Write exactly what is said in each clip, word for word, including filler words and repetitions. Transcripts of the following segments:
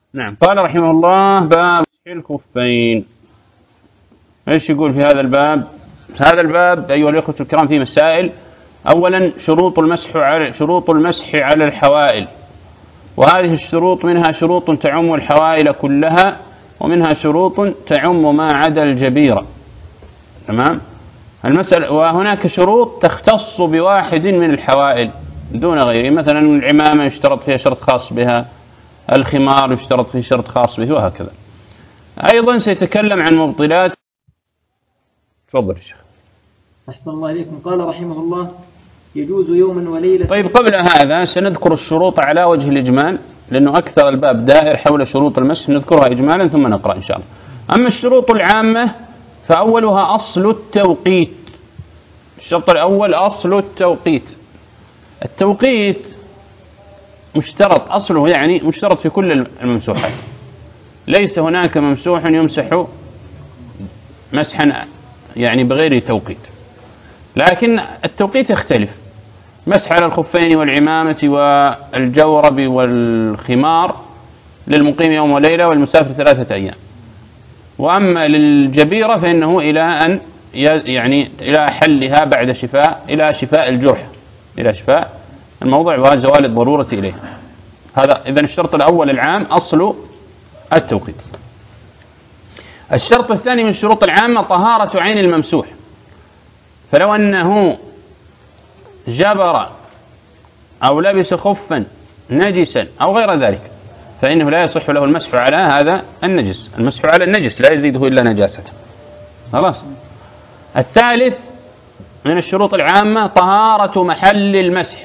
نعم. قال رحمه الله: باب مسح الخفين. ايش يقول في هذا الباب؟ هذا الباب أيها الأخوة الكرام فيه مسائل. أولا شروط المسح على شروط المسح على الحوائل، وهذه الشروط منها شروط تعم الحوائل كلها، ومنها شروط تعم ما عدا الجبيرة. تمام؟ المسألة، وهناك شروط تختص بواحد من الحوائل دون غيره، مثلا العمامة يشترط فيها شرط خاص بها، الخمار يشترط فيه شرط خاص به، وهكذا. أيضا سيتكلم عن مبطلات. تفضل يا شيخ. أحسن الله إليكم. قال رحمه الله: يجوز يوما وليلة. طيب، قبل هذا سنذكر الشروط على وجه الإجمال، لأنه أكثر الباب دائر حول شروط المسح، نذكرها إجمالا ثم نقرأ إن شاء الله. أما الشروط العامة فأولها أصل التوقيت. الشرط الأول أصل التوقيت. التوقيت مشترط، أصله يعني مشترط في كل الممسوحات، ليس هناك ممسوح يمسح مسحا يعني بغير توقيت، لكن التوقيت يختلف. مسح على الخفين والعمامة والجورب والخمار للمقيم يوم وليلة والمسافر ثلاثة أيام. وأما للجبيرة فإنه إلى أن يعني إلى حلها بعد شفاء، إلى شفاء الجرح، إلى شفاء الموضع وزوال الضرورة إليه. هذا إذن الشرط الأول العام أصل التوقيت. الشرط الثاني من الشروط العامة طهارة عين الممسوح، فلو أنه جبر أو لبس خفا نجسا أو غير ذلك فإنه لا يصح له المسح على هذا النجس. المسح على النجس لا يزيده إلا نجاسة. خلاص. الثالث من الشروط العامة طهارة محل المسح،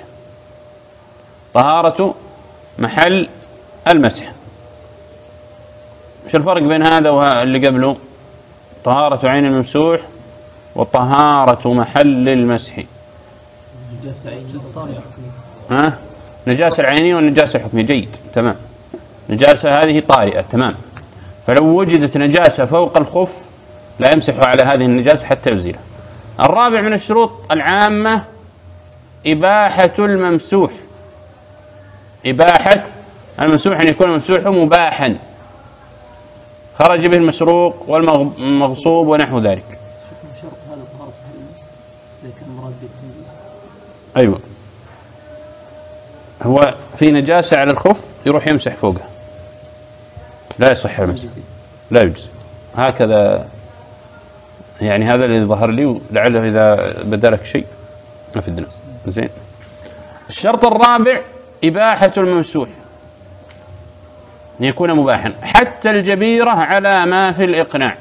طهارة محل المسح. شو الفرق بين هذا واللي قبله؟ طهارة عين الممسوح وطهارة محل المسح. ها؟ نجاسة العينية والنجاسة الحكمية. جيد، تمام. نجاسة هذه طارئة، تمام. فلو وجدت نجاسة فوق الخف لا يمسح على هذه النجاسة حتى يزيلها. الرابع من الشروط العامة إباحة الممسوح. إباحة الممسوح أن يكون الممسوح مباحا، خرج به المسروق والمغصوب ونحو ذلك. أيوة، هو في نجاسة على الخف يروح يمسح فوقها، لا يصح المسح، لا يجوز. هكذا يعني، هذا اللي ظهر لي، ولعله إذا بدلك شيء ما في الدنيا. زين. الشرط الرابع إباحة الممسوح، أن يكون مباحا حتى الجبيرة على ما في الإقناع،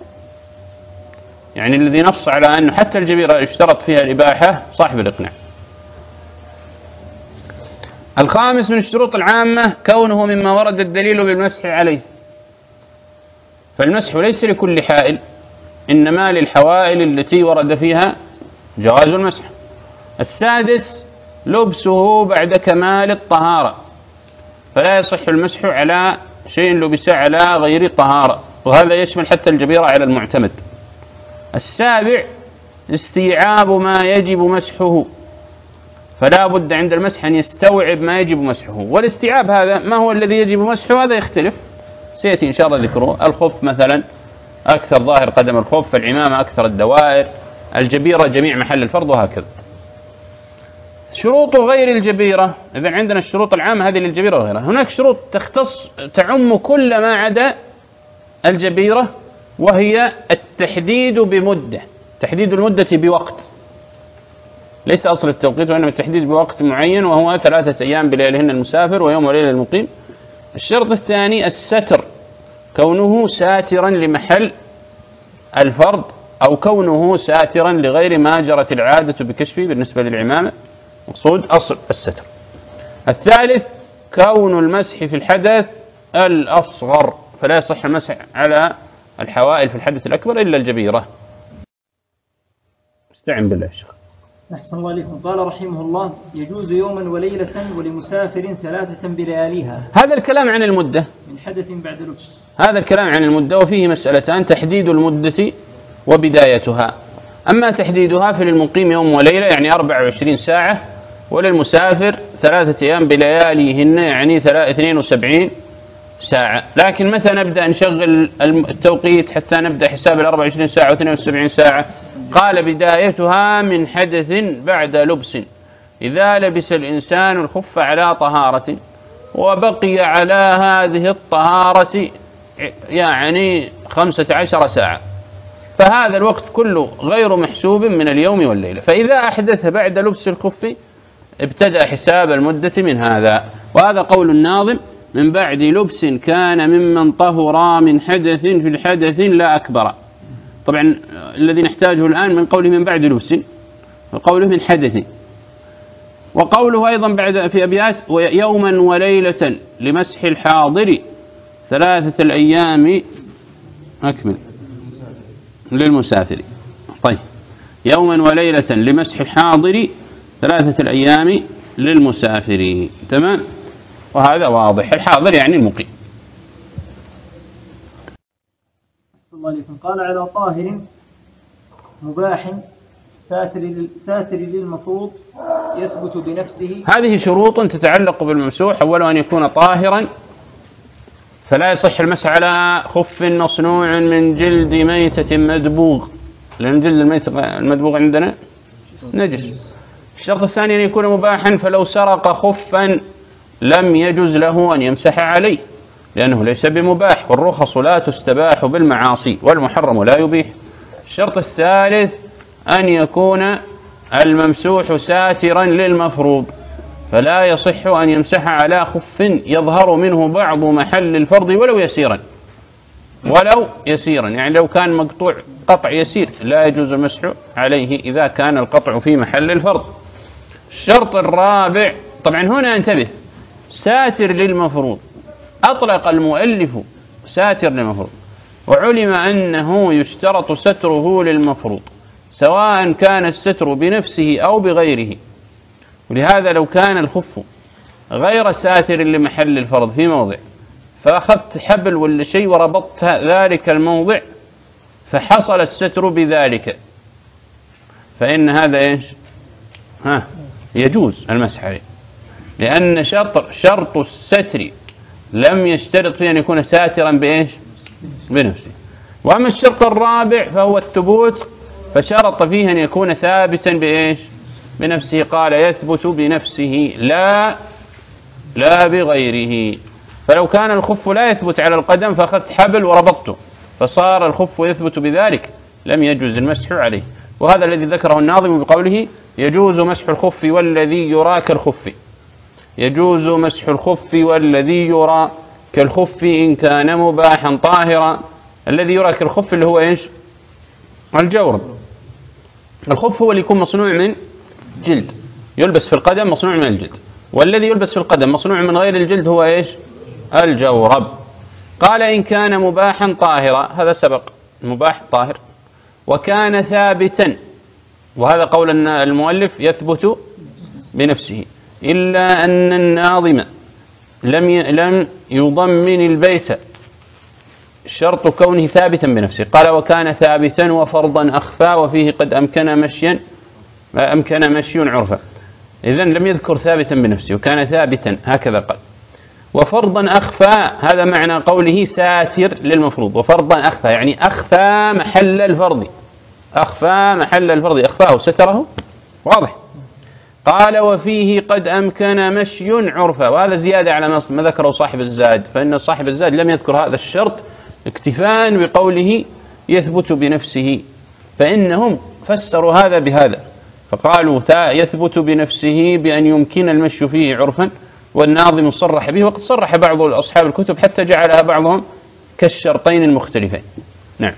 يعني الذي نص على أنه حتى الجبيرة يشترط فيها الإباحة صاحب الإقناع. الخامس من الشروط العامة كونه مما ورد الدليل بالمسح عليه، فالمسح ليس لكل حائل، إنما للحوائل التي ورد فيها جواز المسح. السادس لبسه بعد كمال الطهارة، فلا يصح المسح على شيء لبس على غير طهارة، وهذا يشمل حتى الجبيرة على المعتمد. السابع استيعاب ما يجب مسحه، فلا بد عند المسح أن يستوعب ما يجب مسحه. والاستيعاب هذا ما هو الذي يجب مسحه؟ هذا يختلف، سيأتي إن شاء الله ذكره. الخف مثلا أكثر ظاهر قدم الخف، العمامة أكثر الدوائر، الجبيرة جميع محل الفرض، وهكذا. شروط غير الجبيرة، إذن عندنا الشروط العامة هذه للجبيرة وغيرها. هناك شروط تختص تعم كل ما عدا الجبيرة، وهي التحديد بمدة، تحديد المدة بوقت، ليس أصل التوقيت وإنما التحديد بوقت معين، وهو ثلاثة أيام بلياليهن المسافر ويوم وليلة المقيم. الشرط الثاني الستر، كونه ساترا لمحل الفرض أو كونه ساترا لغير ما جرت العادة بكشفه بالنسبة للعمامة، مقصود أصل الستر. الثالث كون المسح في الحدث الأصغر، فلا يصح المسح على الحوائل في الحدث الأكبر إلا الجبيرة. استعن بالله يا شيخ. أحسن الله عليكم. قال رحمه الله: يجوز يوما وليلة ولمسافر ثلاثة بلياليها. هذا الكلام عن المدة من حدث بعد لبس. هذا الكلام عن المدة، وفيه مسألتان: تحديد المدة وبدايتها. أما تحديدها فللمقيم يوم وليلة يعني أربع وعشرين ساعة، وللمسافر ثلاثة أيام بلياليهن يعني اثنين وسبعين ساعة. لكن متى نبدأ نشغل التوقيت حتى نبدأ حساب الأربع وعشرين ساعة واثنين وسبعين ساعة؟ قال بدايتها من حدث بعد لبس، إذا لبس الإنسان الخف على طهارة وبقي على هذه الطهارة يعني خمسة عشر ساعة، فهذا الوقت كله غير محسوب من اليوم والليلة. فإذا أحدث بعد لبس الخف ابتدأ حساب المدة من هذا. وهذا قول الناظم: من بعد لبس كان ممن طهر من حدث في الحدث لا أكبر. طبعا الذي نحتاجه الآن من قوله من بعد لبس وقوله من حدث. وقوله أيضا بعد في أبيات: يوما وليلة لمسح الحاضر ثلاثة الأيام أكمل للمسافر. طيب، يوما وليلة لمسح الحاضر ثلاثة الأيام للمسافر. تمام، وهذا واضح. الحاضر يعني المقيم. الله عليكم. قال: على طاهر مباح ساتر ساتر للمفروض يثبت بنفسه. هذه شروط تتعلق بالممسوح. أولا أن يكون طاهرا، فلا يصح المسح على خف مصنوع من جلد ميتة مدبوغ، لأن جلد الميت المدبوغ عندنا نجس. الشرط الثاني أن يكون مباحا، فلو سرق خفا لم يجوز له أن يمسح عليه لأنه ليس بمباح، والرخص لا تستباح بالمعاصي والمحرم لا يبيح. الشرط الثالث أن يكون الممسوح ساترا للمفروض، فلا يصح أن يمسح على خف يظهر منه بعض محل الفرض ولو يسيرا ولو يسيرا يعني لو كان مقطوع قطع يسير لا يجوز المسح عليه إذا كان القطع في محل الفرض. الشرط الرابع، طبعا هنا انتبه، ساتر للمفروض أطلق المؤلف ساتر للمفروض، وعلم أنه يشترط ستره للمفروض سواء كان الستر بنفسه أو بغيره. ولهذا لو كان الخف غير ساتر لمحل الفرض في موضع، فأخذت حبل ولا شيء وربطت ذلك الموضع فحصل الستر بذلك، فإن هذا إيش؟ ها يجوز المسح عليه، لأن شرط شرط الستر لم يشترط فيه أن يكون ساترا بإيش؟ بنفسه. وأما الشرط الرابع فهو الثبوت، فشرط فيه أن يكون ثابتا بإيش؟ بنفسه. قال يثبت بنفسه لا لا بغيره. فلو كان الخف لا يثبت على القدم فأخذت حبل وربطته فصار الخف يثبت بذلك لم يجوز المسح عليه. وهذا الذي ذكره الناظم بقوله يجوز مسح الخف والذي يرى كالخف. يجوز مسح الخف والذي يرى كالخف إن كان مباحا طاهرا. الذي يرى كالخف اللي هو إيش؟ الجورب. الخف هو اللي يكون مصنوع من جلد يلبس في القدم، مصنوع من الجلد، والذي يلبس في القدم مصنوع من غير الجلد هو إيش؟ الجورب. قال إن كان مباحا طاهرا، هذا سبق، مباح طاهر، وكان ثابتا، وهذا قول المؤلف يثبت بنفسه، إلا أن الناظم لم لم يضمن البيت شرط كونه ثابتا بنفسه. قال وكان ثابتا وفرضا أخفى وفيه قد أمكن مشيا أمكن مشي عرفا. إذن لم يذكر ثابتا بنفسه، وكان ثابتا هكذا قال. وفرضا أخفى هذا معنى قوله ساتر للمفروض، وفرضا أخفى يعني أخفى محل الفرض، أخفى محل الفرض، أخفاه ستره، واضح. قال وفيه قد أمكن مشي عرفا، وهذا زيادة على ما ذكره صاحب الزاد، فإن صاحب الزاد لم يذكر هذا الشرط اكتفاء بقوله يثبت بنفسه، فإنهم فسروا هذا بهذا فقالوا يثبت بنفسه بأن يمكن المشي فيه عرفا، والناظم صرح به، وقد صرح بعض أصحاب الكتب حتى جعلها بعضهم كالشرطين المختلفين. نعم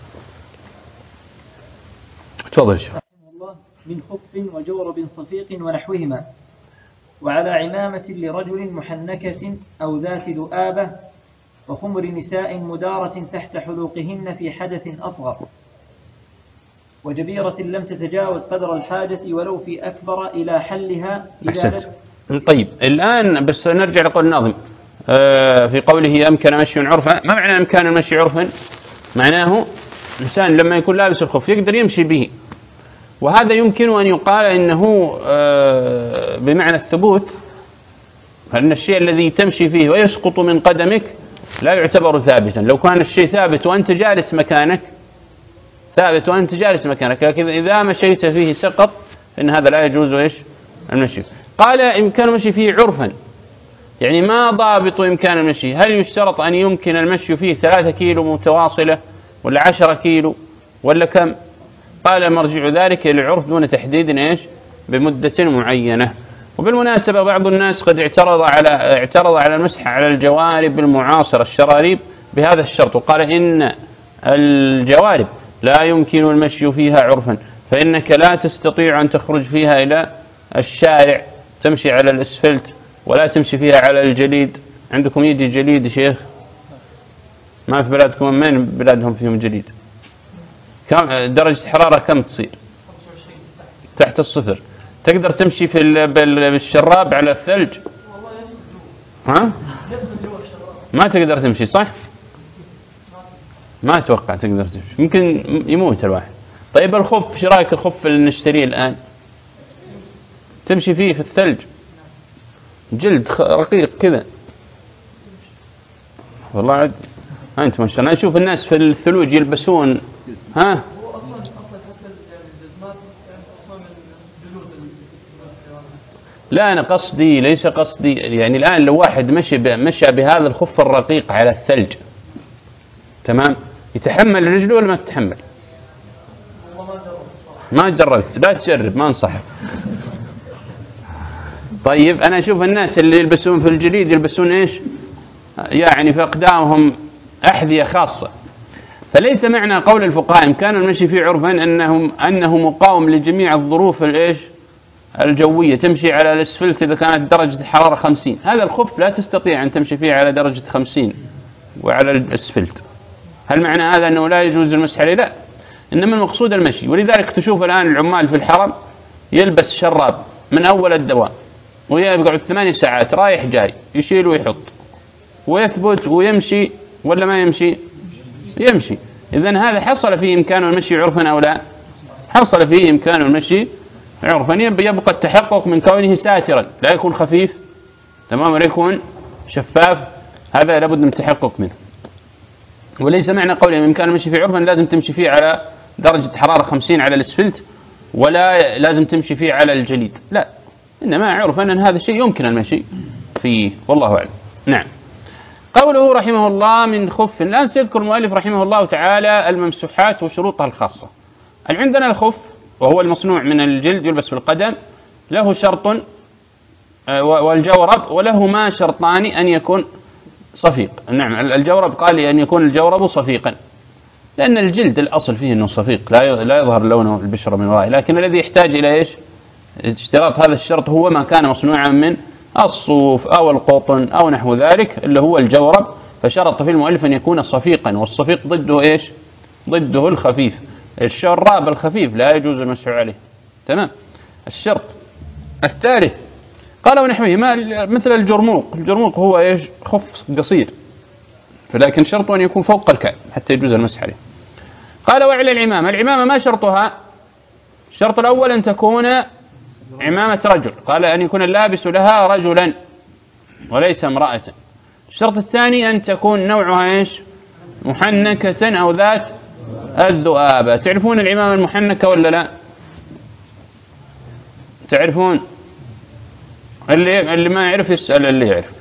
تفضل شيخ. من خف وجورب صفيق ونحوهما، وعلى عمامة لرجل محنكة أو ذات ذؤابة، وخمر نساء مدارة تحت حلوقهن في حدث أصغر، وجبيرة لم تتجاوز قدر الحاجة ولو في أكبر إلى حلها. أحسنت. طيب الآن بس نرجع لقول الناظم في قوله أمكن مشي عرفا. ما معنى أمكن المشي عرفا؟ معناه الإنسان لما يكون لابس الخف يقدر يمشي به، وهذا يمكن أن يقال إنه بمعنى الثبوت، فإن الشيء الذي تمشي فيه ويسقط من قدمك لا يعتبر ثابتا. لو كان الشيء ثابت وأنت جالس مكانك ثابت وأنت جالس مكانك، لكن إذا مشيت فيه سقط إن هذا لا يجوز إيش المشي. قال إمكان المشي فيه عرفا، يعني ما ضابط إمكان المشي؟ هل يشترط أن يمكن المشي فيه ثلاثة كيلو متواصلة ولا عشرة كيلو ولا كم؟ قال مرجع ذلك إلى العرف دون تحديد إيش بمدة معينة. وبالمناسبة بعض الناس قد اعترض على اعترض على المسح على الجوارب المعاصرة الشراريب بهذا الشرط، وقال إن الجوارب لا يمكن المشي فيها عرفا، فإنك لا تستطيع أن تخرج فيها إلى الشارع تمشي على الأسفلت، ولا تمشي فيها على الجليد. عندكم يجي جليد يا شيخ؟ ما في بلادكم؟ من بلادهم فيهم جليد؟ كم درجة حرارة كم تصير؟ تحت الصفر. تقدر تمشي في بالشراب على الثلج؟ ها؟ ما تقدر تمشي صح؟ ما أتوقع تقدر تمشي، يمكن يموت الواحد. طيب الخف، ايش رايك الخف اللي نشتريه الآن؟ تمشي فيه في الثلج، جلد رقيق كذا. والله عد أنت ما شاء الله أشوف الناس في الثلوج يلبسون. ها؟ لا أنا قصدي ليس قصدي يعني الآن لو واحد مشي مشى بهذا الخف الرقيق على الثلج تمام، يتحمل رجله ولا ما تتحمل؟ ما جربت، لا تجرب، ما انصحك. طيب أنا أشوف الناس اللي يلبسون في الجليد يلبسون إيش يعني في أقدامهم أحذية خاصة. فليس معنى قول الفقهاء إن كان المشي فيه عرفا أنهم أنه مقاوم لجميع الظروف الإيش الجوية. تمشي على الأسفلت إذا كانت درجة الحرارة خمسين، هذا الخف لا تستطيع أن تمشي فيه على درجة خمسين وعلى الأسفلت. هل معنى هذا أنه لا يجوز المسح عليه؟ لا، إنما المقصود المشي. ولذلك تشوف الآن العمال في الحرم يلبس شراب من أول الدوام ويقعد ثماني ساعات رايح جاي يشيل ويحط ويثبت ويمشي ولا ما يمشي؟ يمشي. إذن هذا حصل فيه إمكان المشي عرفا أو لا؟ حصل فيه إمكان المشي عرفا. يبقى التحقق من كونه ساترا، لا يكون خفيف تمام ولا يكون شفاف، هذا لابد من التحقق منه. وليس معنى قول إمكان المشي فيه عرفا لازم تمشي فيه على درجة حرارة خمسين على الأسفلت ولا لازم تمشي فيه على الجليد، لا، إنما عرفا أن هذا الشيء يمكن المشي فيه، والله أعلم. نعم. قوله رحمه الله من خف. الآن سيذكر المؤلف رحمه الله تعالى الممسوحات وشروطها الخاصة. عندنا الخف وهو المصنوع من الجلد يلبس في القدم، له شرط والجورب، ولهما شرطان أن يكون صفيق. نعم الجورب قال أن يكون الجورب صفيقا، لأن الجلد الأصل فيه أنه صفيق لا لا يظهر لونه البشرة من ورائه، لكن الذي يحتاج إلى إيش اشتراط هذا الشرط هو ما كان مصنوعا من الصوف أو القطن أو نحو ذلك اللي هو الجورب. فشرط في المؤلف أن يكون صفيقا، والصفيق ضده إيش؟ ضده الخفيف. الشراب الخفيف لا يجوز المسح عليه. تمام. الشرط الثالث قال ونحوه ما مثل الجرموق. الجرموق هو إيش؟ خف قصير، فلكن شرط أن يكون فوق الكعب حتى يجوز المسح عليه. قال وعلى العمامة. العمامة ما شرطها؟ الشرط الأول أن تكون عمامة رجل، قال أن يكون اللابس لها رجلا وليس امرأة. الشرط الثاني أن تكون نوعها إيش؟ محنكة أو ذات الذؤابة. تعرفون العمامة المحنكة ولا لا؟ تعرفون؟ اللي اللي ما يعرف يسأل اللي يعرف.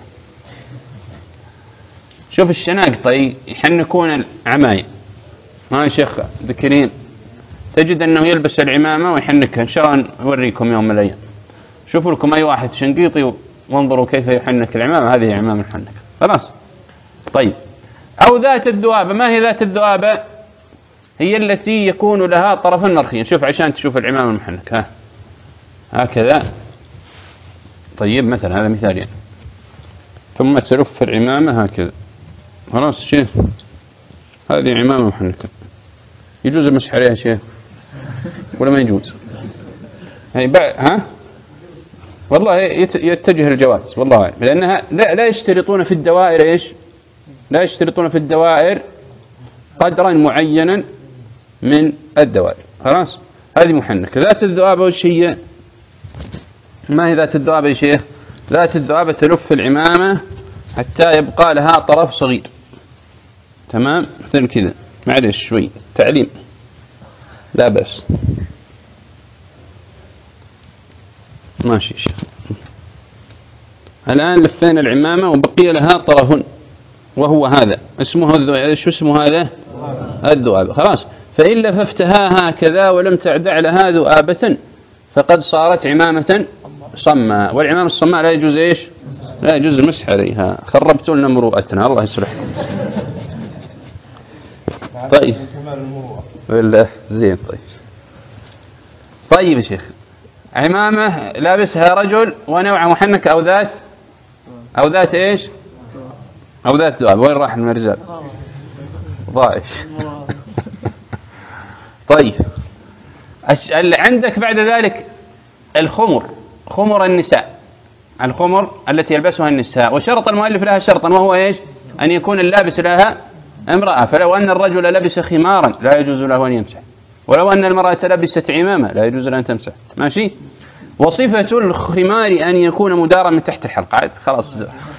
شوف الشناقطة يحنكون العماية، ها يا شيخ ذكرين تجد أنه يلبس العمامة ويحنكها. إن شاء الله نوريكم يوم من الأيام. شوفوا لكم أي واحد شنقيطي وانظروا كيف يحنك العمامة، هذه عمامة محنكة. خلاص. طيب. أو ذات الذؤابة. ما هي ذات الذؤابة؟ هي التي يكون لها طرفا مرخيا. شوف عشان تشوف العمامة المحنكة، ها هكذا. طيب مثلا هذا مثال يعني. ثم تلف العمامة هكذا. خلاص شيخ هذه عمامة محنكة، يجوز المسح عليها شيء ولا ما يجوز؟ هي بقى ها والله يتجه الجواز والله، لأنها لا, لا يشترطون في الدوائر إيش؟ لا يشترطون في الدوائر قدرا معينا من الدوائر. خلاص هذه محنكة. ذات الذؤابة وش هي؟ ما هي ذات الذؤابة يا شيخ؟ ذات الذؤابة تلف العمامة حتى يبقى لها طرف صغير. تمام مثل كذا، معلش شوي تعليم لا بأس. ماشي شيخ. الآن لفينا العمامة وبقي لها طرف وهو هذا اسمه الذؤاب. شو اسمه هذا؟ الذؤاب. خلاص، فإن لففتها هكذا ولم تعدع لها ذؤابة فقد صارت عمامة صماء، والعمامة الصماء لا يجوز إيش؟ لا يجوز المسح عليها. خربتوا لنا مروءتنا، الله يصلحكم. طيب بالله زين. طيب طيب يا شيخ، عمامة لابسها رجل ونوع محنك أو ذات أو ذات إيش؟ أو ذات ذؤاب. وين راح المرزال؟ ضايش. طيب عندك بعد ذلك الخمر، خمر النساء، الخمر التي يلبسها النساء. وشرط المؤلف لها شرطا وهو إيش؟ أن يكون اللابس لها امرأة. فلو أن الرجل لبس خمارا لا يجوز له أن يمسح، ولو أن المرأة لبست عمامة لا يجوز لها أن تمسح. ماشي. وصفة الخمار أن يكون مدارا من تحت الحلق. عاد خلاص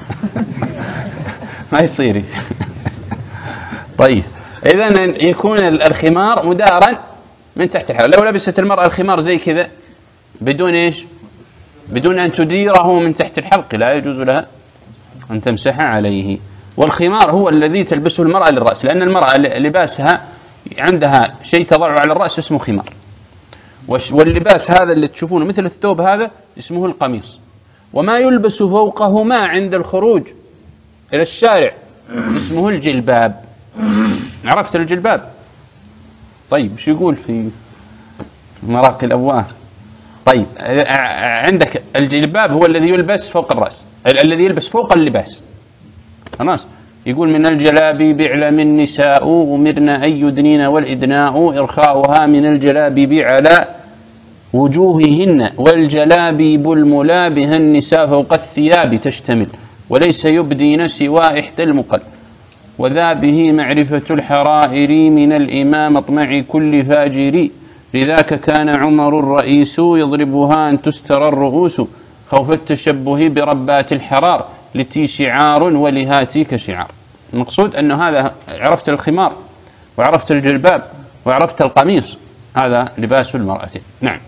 ما يصير. طيب إذن يكون الخمار مدارا من تحت الحلق. لو لبست المرأة الخمار زي كذا بدون إيش؟ بدون أن تديره من تحت الحلق لا يجوز لها أن تمسح عليه. والخمار هو الذي تلبسه المرأة للرأس، لأن المرأة لباسها عندها شيء تضع على الرأس اسمه خمار، واللباس هذا اللي تشوفونه مثل الثوب هذا اسمه القميص، وما يلبس فوقه ما عند الخروج إلى الشارع اسمه الجلباب. عرفت الجلباب؟ طيب شو يقول في مراقي الأبواب؟ طيب عندك الجلباب هو الذي يلبس فوق الرأس، الذي يلبس فوق اللباس. خلاص. يقول من الجلابيب اعلم النساء أمرنا أن يدنين والإدناء إرخاؤها من الجلابيب على وجوههن، والجلابيب الملابها النساء فوق الثياب تشتمل، وليس يبدين سوى إحدى المقل، وذا به معرفة الحرائر من الإمام اطمع كل فاجر، لذاك كان عمر الرئيس يضربها أن تستر الرؤوس، خوف التشبه بربات الحرار لتي شعار ولهاتيك شعار. المقصود أنه هذا عرفت الخمار وعرفت الجلباب وعرفت القميص، هذا لباس المرأة. نعم.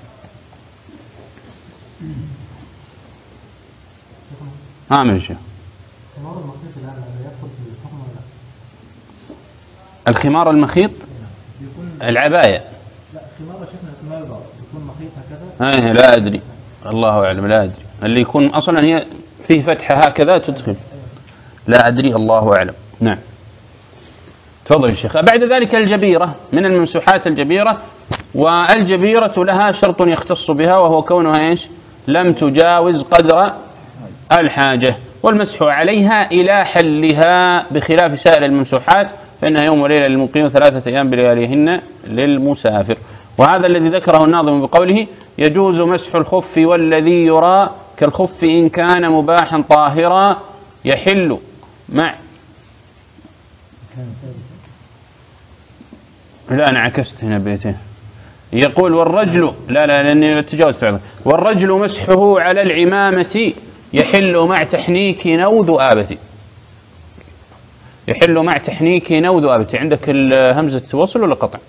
عامل شيء. الخمار المخيط العباية. لا خمار شكله ما يكون مخيط هكذا. ايه لا أدري، الله أعلم، لا أدري. اللي يكون أصلا هي فيه فتحة هكذا تدخل، لا أدري، الله أعلم. نعم. تفضل يا شيخ. بعد ذلك الجبيرة من الممسوحات الجبيرة، والجبيرة لها شرط يختص بها وهو كونها إيش؟ لم تجاوز قدر الحاجة، والمسح عليها إلى حلها بخلاف سائر الممسوحات فإنها يوم وليلة للمقيم ثلاثة أيام بلياليهن للمسافر. وهذا الذي ذكره الناظم بقوله يجوز مسح الخف والذي يرى كالخف إن كان مباحا طاهرا يحل مع. لا أنا عكست هنا بيته. يقول والرجل لا لا لأني تجاوز فعلا. والرجل مسحه على العمامة يحل مع تحنيك نو ذؤابة. يحل مع تحنيك نو ذؤابة. عندك همزة وصل ولا قطع؟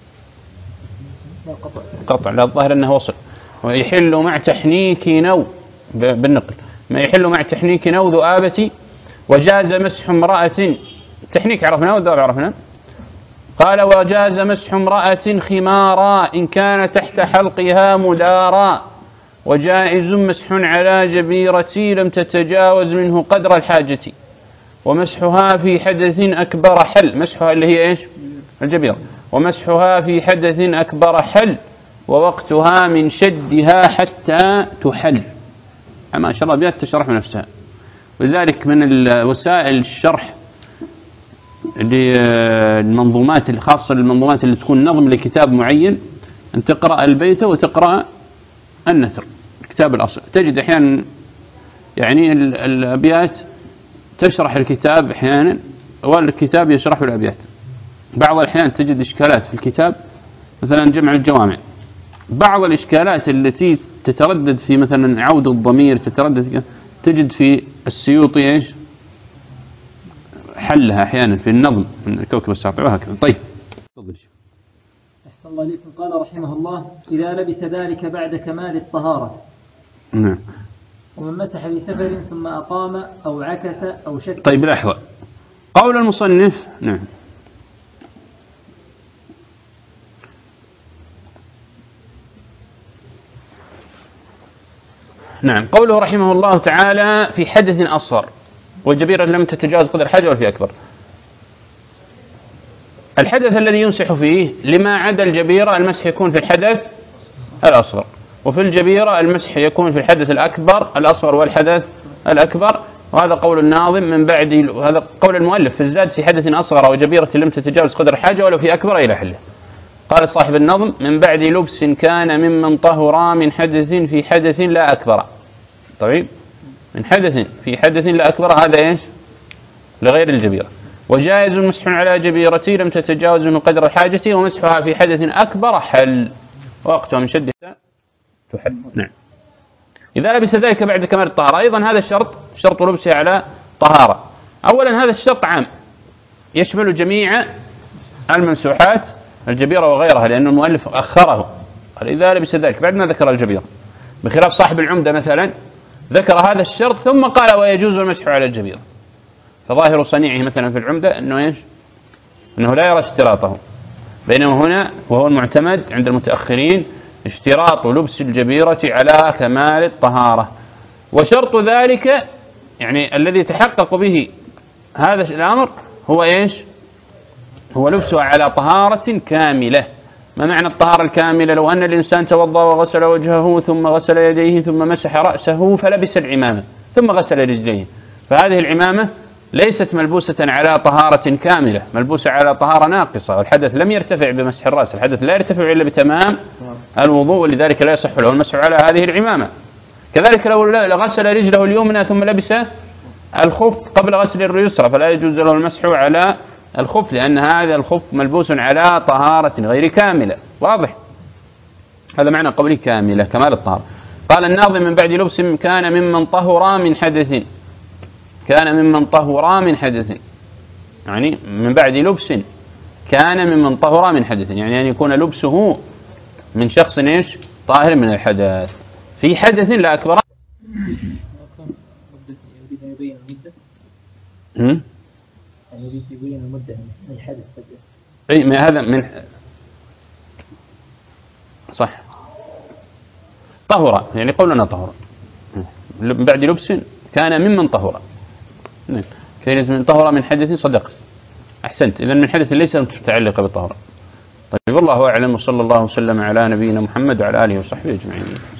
قطع. قطع. لا الظاهر أنه وصل. ويحل مع تحنيك نو بالنقل ما يحل مع تحنيك نو ذؤابة. وجاز مسح امرأة. تحنيك عرفنا والذؤاب عرفنا. قال وجاز مسح امرأة خمارا إن كان تحت حلقها مدارا، وجائز مسح على جبيرة لم تتجاوز منه قدر الحاجة، ومسحها في حدث أكبر حل. مسحها اللي هي إيش؟ الجبيرة. ومسحها في حدث أكبر حل، ووقتها من شدها حتى تحل. ما شاء الله أبيات تشرح من نفسها. ولذلك من وسائل الشرح للمنظومات الخاصة للمنظومات اللي تكون نظم لكتاب معين أن تقرأ البيت وتقرأ النثر الكتاب الأصل. تجد أحيانا يعني الأبيات تشرح الكتاب أحيانا والكتاب يشرح الأبيات. بعض الأحيان تجد إشكالات في الكتاب مثلا جمع الجوامع. بعض الإشكالات التي تتردد في مثلا عود الضمير تتردد تجد في السيوطي إيش محلها أحيانا في النظم من الكوكب الساطع وهكذا. طيب تفضل. أحسن الله إليكم. قال رحمه الله: إذا لبس ذلك بعد كمال الطهارة. نعم. ومن مسح في سفر ثم أقام أو عكس أو شك. طيب لحظة، قول المصنف. نعم. نعم، قوله رحمه الله تعالى: في حدث أصغر والجبيرة لم تتجاوز قدر الحاجة ولا في أكبر. الحدث الذي يمسح فيه لما عدا الجبيرة المسح يكون في الحدث الأصغر، وفي الجبيرة المسح يكون في الحدث الأكبر الأصغر والحدث الأكبر. وهذا قول الناظم من بعد، هذا قول المؤلف في الزاد: في حدث أصغر وجبيرة لم تتجاوز قدر الحاجة ولو في أكبر إلى حله. قال صاحب النظم: من بعد لبس كان ممن طهرا من حدث في حدث لا أكبر. طيب، من حدث في حدث لا أكبر، هذا إيش؟ لغير الجبيرة. وجائز مسح على جبيرتي لم تتجاوز من قدر الحاجة، ومسحها في حدث أكبر حل، وقتها من شدة تحل. نعم. إذا لبس ذلك بعد كمال الطهارة، أيضا هذا الشرط شرط لبسه على طهارة. أولا هذا الشرط عام يشمل جميع الممسوحات الجبيرة وغيرها، لأن المؤلف أخره قال إذا لبس ذلك بعد ما ذكر الجبيرة، بخلاف صاحب العمدة مثلا ذكر هذا الشرط ثم قال ويجوز المسح على الجبيرة. فظاهر صنيعه مثلا في العمدة أنه إيش؟ أنه لا يرى اشتراطه، بينما هنا وهو المعتمد عند المتأخرين اشتراط لبس الجبيرة على كمال الطهارة. وشرط ذلك يعني الذي تحقق به هذا الأمر هو إيش؟ هو لبسه على طهارة كاملة. ما معنى الطهارة الكاملة؟ لو أن الإنسان توضأ وغسل وجهه ثم غسل يديه ثم مسح رأسه فلبس العمامة ثم غسل رجليه، فهذه العمامة ليست ملبوسة على طهارة كاملة، ملبوسة على طهارة ناقصة، والحدث لم يرتفع بمسح الرأس، الحدث لا يرتفع إلا بتمام الوضوء، ولذلك لا يصح له المسح على هذه العمامة. كذلك لو غسل رجله اليمنى ثم لبس الخف قبل غسل اليسرى فلا يجوز له المسح على الخف، لأن هذا الخف ملبوس على طهارة غير كاملة. واضح؟ هذا معنى قوله كاملة، كمال الطهارة. قال الناظم: من بعد لبس كان ممن طهرا من حدث، كان ممن طهرا من حدث، يعني من بعد لبس كان ممن طهرا من حدث، يعني أن يكون لبسه من شخص إيش؟ طاهر من الحدث في حدث لا أكبر. هم؟ يريد يبين المدة من الحدث. أي ما هذا من صح طهر، يعني قولنا طهر من بعد لبس كان ممن طهر، كانت من طهر من حدث. صدقت، أحسنت. إذن من حدث ليس متعلقة بالطهر. طيب والله أعلم، وصلى الله وسلم على نبينا محمد وعلى آله وصحبه أجمعين.